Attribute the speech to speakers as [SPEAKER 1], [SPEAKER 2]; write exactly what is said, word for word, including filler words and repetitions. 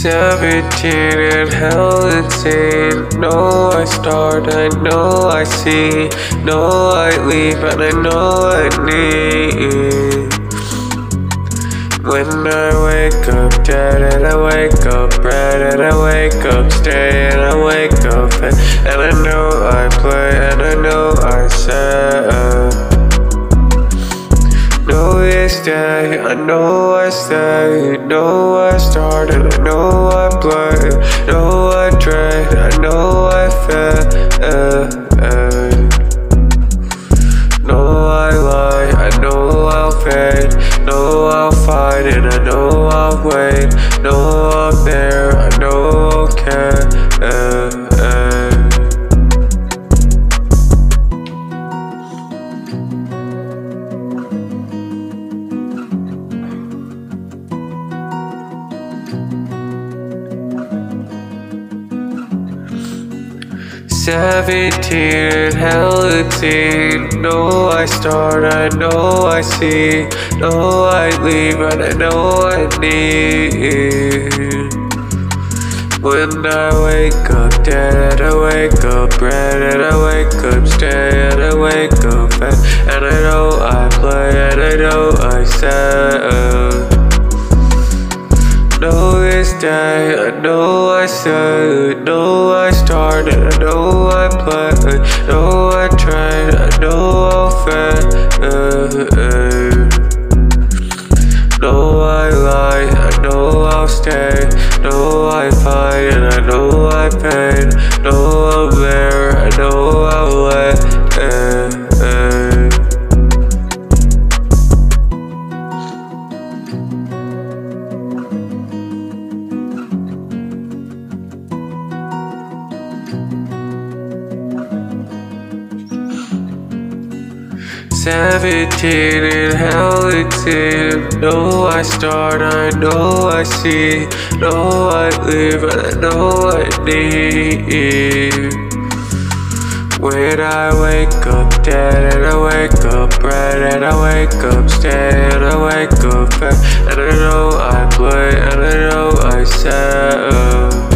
[SPEAKER 1] Seventeen and hell insane. Know I start, I know I see. Know I leave and I know I need. When I wake up dead and I wake up red and I wake up stay and I wake up and, and I know I play and I know I said. Know this day, I know I stay, know I start and I know I play, know I trade, I know I fade. Know I lie, I know I'll fade, know I'll fight and I know I'll wait, know I'm there, I know I'll care. Seventeen and hell eighteen. Know I start, I know I see. Know I leave and I know I need. When I wake up dead, I wake up red and I wake up stay and I wake up fat. And I know I play and I know I said. Know this day, I know I say, know I start and I know I play, know I train, I know I'll fade. Know I lie, I know I'll stay, know I fight and I know I pain, know I'm there, I know I'll wait. Seventeen and hell eighteen. Know I start, I know I see. Know I live and I know I need. When I wake up dead and I wake up red and I wake up stay and I wake up fat. And I know I play and I know I said.